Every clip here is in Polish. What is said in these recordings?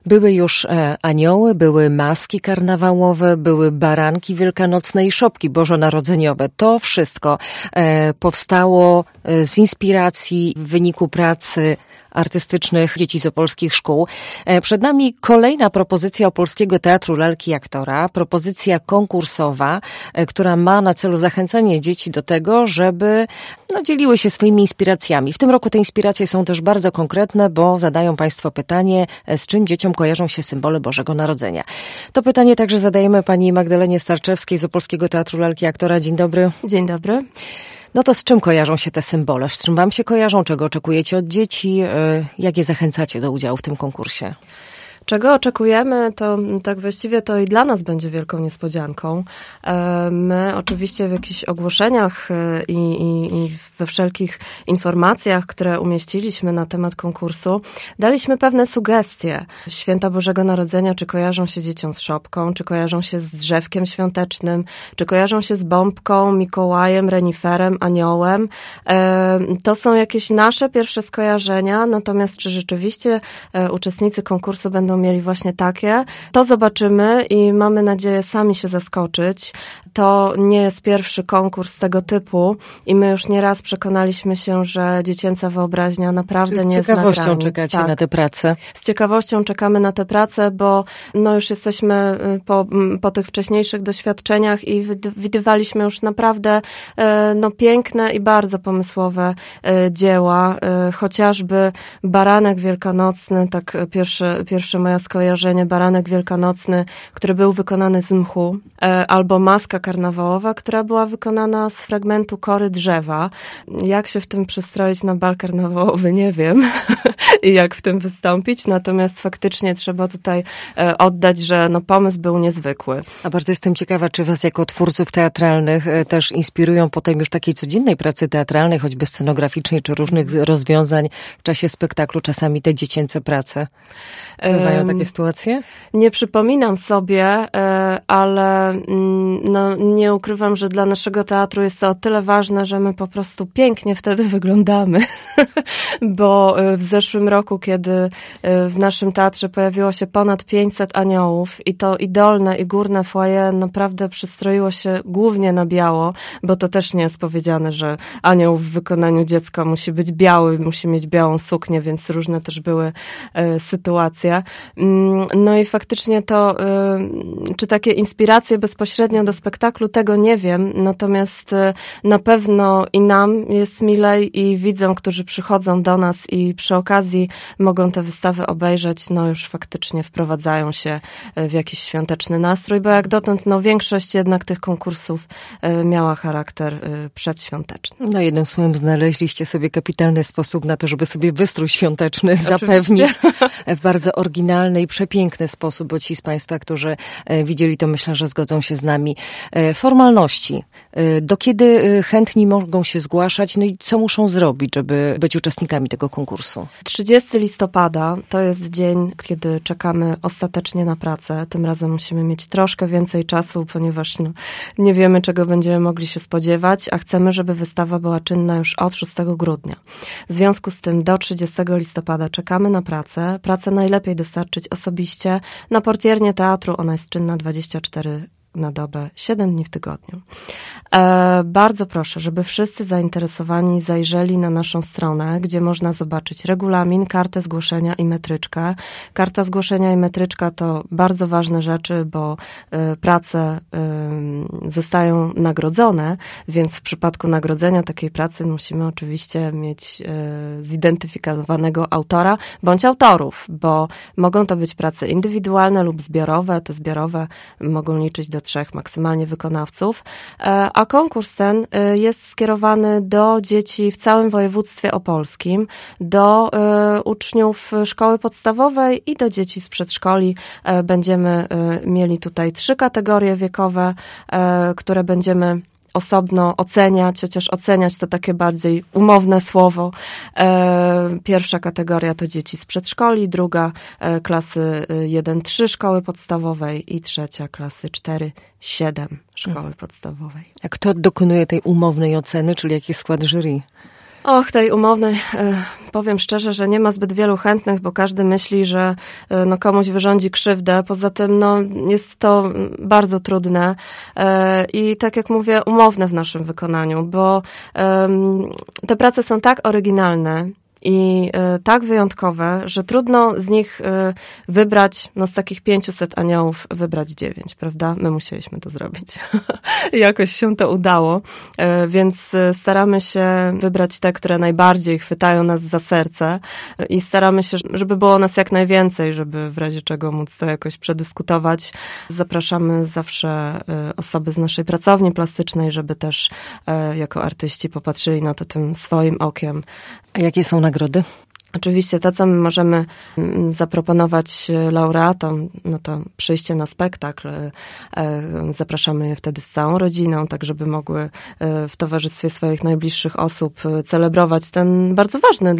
Były już anioły, były maski karnawałowe, były baranki wielkanocne i szopki bożonarodzeniowe. To wszystko powstało z inspiracji w wyniku pracy artystycznych dzieci z opolskich szkół. Przed nami kolejna propozycja Opolskiego Teatru Lalki i Aktora, propozycja konkursowa, która ma na celu zachęcanie dzieci do tego, żeby dzieliły się swoimi inspiracjami. W tym roku te inspiracje są też bardzo konkretne, bo zadają Państwo pytanie, z czym dzieciom kojarzą się symbole Bożego Narodzenia. To pytanie także zadajemy pani Magdalenie Starczewskiej z Opolskiego Teatru Lalki i Aktora. Dzień dobry. Dzień dobry. No to z czym kojarzą się te symbole? Z czym wam się kojarzą? Czego oczekujecie od dzieci? Jak je zachęcacie do udziału w tym konkursie? Czego oczekujemy, to tak właściwie to i dla nas będzie wielką niespodzianką. My oczywiście w jakichś ogłoszeniach i we wszelkich informacjach, które umieściliśmy na temat konkursu, daliśmy pewne sugestie. Święta Bożego Narodzenia, czy kojarzą się dzieciom z szopką, czy kojarzą się z drzewkiem świątecznym, czy kojarzą się z bombką, Mikołajem, reniferem, aniołem. To są jakieś nasze pierwsze skojarzenia, natomiast czy rzeczywiście uczestnicy konkursu będą mieli właśnie takie, to zobaczymy i mamy nadzieję sami się zaskoczyć. To nie jest pierwszy konkurs tego typu i my już nieraz przekonaliśmy się, że dziecięca wyobraźnia naprawdę nie zna granic. Z ciekawością czekacie na tę pracę. Z ciekawością czekamy na tę pracę, bo już jesteśmy po tych wcześniejszych doświadczeniach i widywaliśmy już naprawdę piękne i bardzo pomysłowe dzieła. Chociażby Baranek Wielkanocny, tak pierwsze moje skojarzenie, Baranek Wielkanocny, który był wykonany z mchu, albo Maska karnawałowa, która była wykonana z fragmentu kory drzewa. Jak się w tym przystroić na bal karnawałowy, nie wiem i jak w tym wystąpić, natomiast faktycznie trzeba tutaj oddać, że pomysł był niezwykły. A bardzo jestem ciekawa, czy was jako twórców teatralnych też inspirują potem już takiej codziennej pracy teatralnej, choćby scenograficznej, czy różnych rozwiązań w czasie spektaklu, czasami te dziecięce prace. Bywają takie sytuacje? Nie przypominam sobie, ale nie ukrywam, że dla naszego teatru jest to o tyle ważne, że my po prostu pięknie wtedy wyglądamy. Bo w zeszłym roku, kiedy w naszym teatrze pojawiło się ponad 500 aniołów i to i dolne i górne foyer naprawdę przystroiło się głównie na biało, bo to też nie jest powiedziane, że anioł w wykonaniu dziecka musi być biały, musi mieć białą suknię, więc różne też były sytuacje. No i faktycznie to, czy takie inspiracje bezpośrednio do spektaklu, tego nie wiem, natomiast na pewno i nam jest milej i widzom, którzy przychodzą do nas i przy okazji mogą tę wystawę obejrzeć, już faktycznie wprowadzają się w jakiś świąteczny nastrój, bo jak dotąd, większość jednak tych konkursów miała charakter przedświąteczny. Jednym słowem znaleźliście sobie kapitalny sposób na to, żeby sobie wystrój świąteczny zapewnić w bardzo oryginalny i przepiękny sposób, bo ci z Państwa, którzy widzieli to, myślę, że zgodzą się z nami. Formalności. Do kiedy chętni mogą się zgłaszać? I co muszą zrobić, żeby być uczestnikami tego konkursu? 30 listopada to jest dzień, kiedy czekamy ostatecznie na pracę. Tym razem musimy mieć troszkę więcej czasu, ponieważ nie wiemy, czego będziemy mogli się spodziewać, a chcemy, żeby wystawa była czynna już od 6 grudnia. W związku z tym do 30 listopada czekamy na pracę. Pracę najlepiej dostarczyć osobiście. Na portiernie teatru ona jest czynna 24 na dobę, 7 dni w tygodniu. Bardzo proszę, żeby wszyscy zainteresowani zajrzeli na naszą stronę, gdzie można zobaczyć regulamin, kartę zgłoszenia i metryczkę. Karta zgłoszenia i metryczka to bardzo ważne rzeczy, bo prace zostają nagrodzone, więc w przypadku nagrodzenia takiej pracy musimy oczywiście mieć zidentyfikowanego autora bądź autorów, bo mogą to być prace indywidualne lub zbiorowe. Te zbiorowe mogą liczyć do 3 maksymalnie wykonawców, a konkurs ten jest skierowany do dzieci w całym województwie opolskim, do uczniów szkoły podstawowej i do dzieci z przedszkoli. Będziemy mieli tutaj 3 kategorie wiekowe, które będziemy osobno oceniać, chociaż oceniać to takie bardziej umowne słowo. Pierwsza kategoria to dzieci z przedszkoli, druga klasy 1-3 szkoły podstawowej i trzecia klasy 4-7 szkoły podstawowej. A kto dokonuje tej umownej oceny, czyli jaki jest skład jury? Tej umownej powiem szczerze, że nie ma zbyt wielu chętnych, bo każdy myśli, że no, komuś wyrządzi krzywdę. Poza tym no, jest to bardzo trudne i tak jak mówię, umowne w naszym wykonaniu, bo te prace są tak oryginalne i tak wyjątkowe, że trudno z nich wybrać, no z takich 500 aniołów wybrać 9, prawda? My musieliśmy to zrobić. Jakoś się to udało, więc staramy się wybrać te, które najbardziej chwytają nas za serce i staramy się, żeby było nas jak najwięcej, żeby w razie czego móc to jakoś przedyskutować. Zapraszamy zawsze osoby z naszej pracowni plastycznej, żeby też jako artyści popatrzyli na to tym swoim okiem. A jakie są nagrody? Oczywiście to, co my możemy zaproponować laureatom, no to przyjście na spektakl. Zapraszamy je wtedy z całą rodziną, tak żeby mogły w towarzystwie swoich najbliższych osób celebrować ten bardzo ważne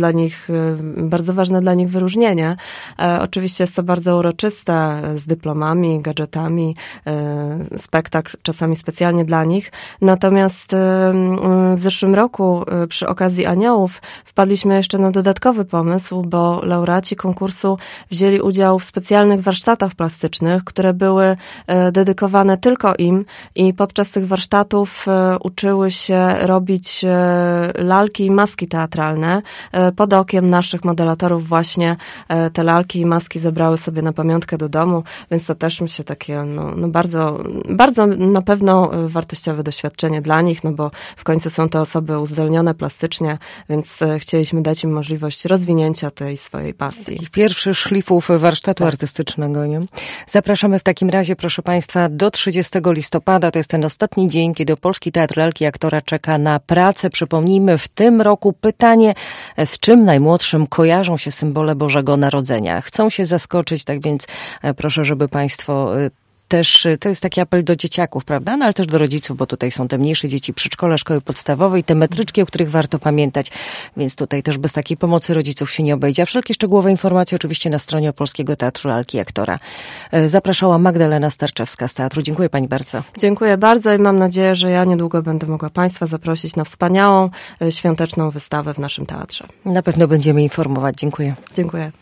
dla nich wyróżnienie. Oczywiście jest to bardzo uroczyste, z dyplomami, gadżetami, spektakl czasami specjalnie dla nich. Natomiast w zeszłym roku przy okazji Aniołów wpadliśmy jeszcze na dodatkowy pomysł, bo laureaci konkursu wzięli udział w specjalnych warsztatach plastycznych, które były dedykowane tylko im i podczas tych warsztatów uczyły się robić lalki i maski teatralne. Pod okiem naszych modelatorów właśnie te lalki i maski zebrały sobie na pamiątkę do domu, więc to też myślę takie no bardzo, bardzo na pewno wartościowe doświadczenie dla nich, no bo w końcu są to osoby uzdolnione plastycznie, więc chcieliśmy dać im możliwość rozwinięcia tej swojej pasji. Takich pierwszych szlifów warsztatu artystycznego, nie? Zapraszamy w takim razie, proszę Państwa, do 30 listopada. To jest ten ostatni dzień, kiedy Polski Teatr Lalki i Aktora czeka na pracę. Przypomnijmy, w tym roku pytanie, z czym najmłodszym kojarzą się symbole Bożego Narodzenia. Chcą się zaskoczyć, tak więc proszę, żeby Państwo też, to jest taki apel do dzieciaków, prawda? No ale też do rodziców, bo tutaj są te mniejsze dzieci, przedszkole, szkoły podstawowe i te metryczki, o których warto pamiętać. Więc tutaj też bez takiej pomocy rodziców się nie obejdzie. A wszelkie szczegółowe informacje oczywiście na stronie Polskiego Teatru Lalki i Aktora. Zapraszała Magdalena Starczewska z teatru. Dziękuję Pani bardzo. Dziękuję bardzo i mam nadzieję, że ja niedługo będę mogła Państwa zaprosić na wspaniałą, świąteczną wystawę w naszym teatrze. Na pewno będziemy informować. Dziękuję. Dziękuję.